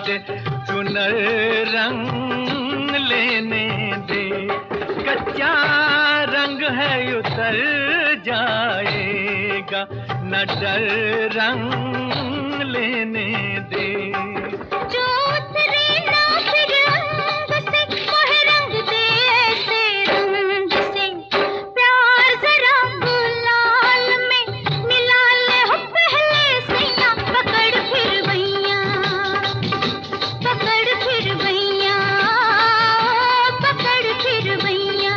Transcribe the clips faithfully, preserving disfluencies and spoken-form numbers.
दे, चुनर रंग लेने दे। कच्चा रंग है उतर जाएगा, न डर रंग लेने दे। जो उतरे ना फिर रंग से, वह रंग दे ऐसे रंग से। प्यार जरा गुलाल में मिला ले हो पहले सैया, पकड़ फिर भैया, पकड़ फिर भैया, पकड़ फिर भैया।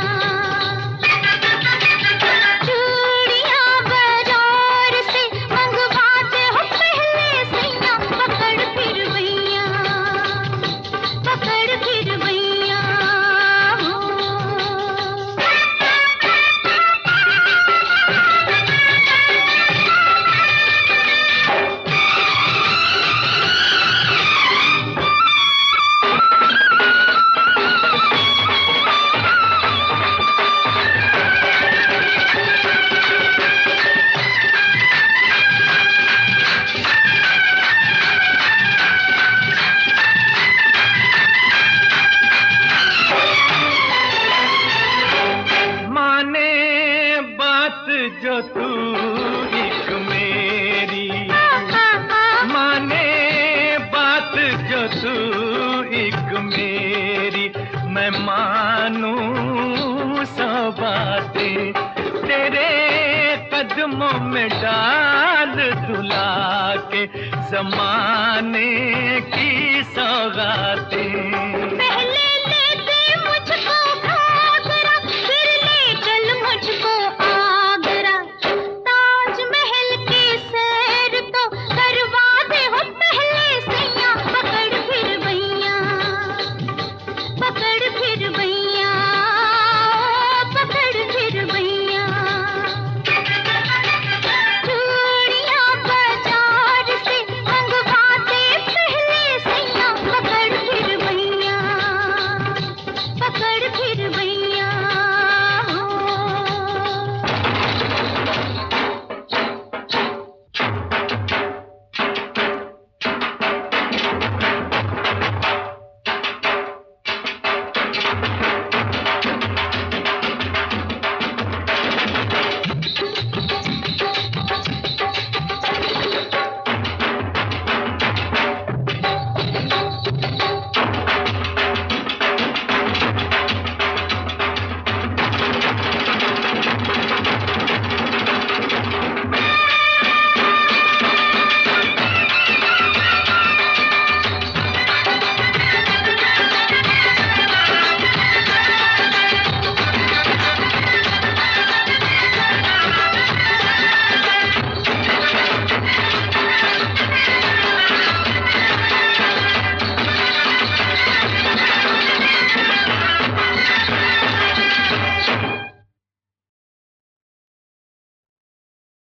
चूड़ियां बाजार से मंगवाते हो पहले सैया, पकड़ फिर भैया, पकड़ फिर भैया। माने बात जो तू एक मेरी, माने बात जो तू एक मेरी, मैं मानूं सौ बातें। तेरे कदमों में डाल दुला के जमाने की सौगातें।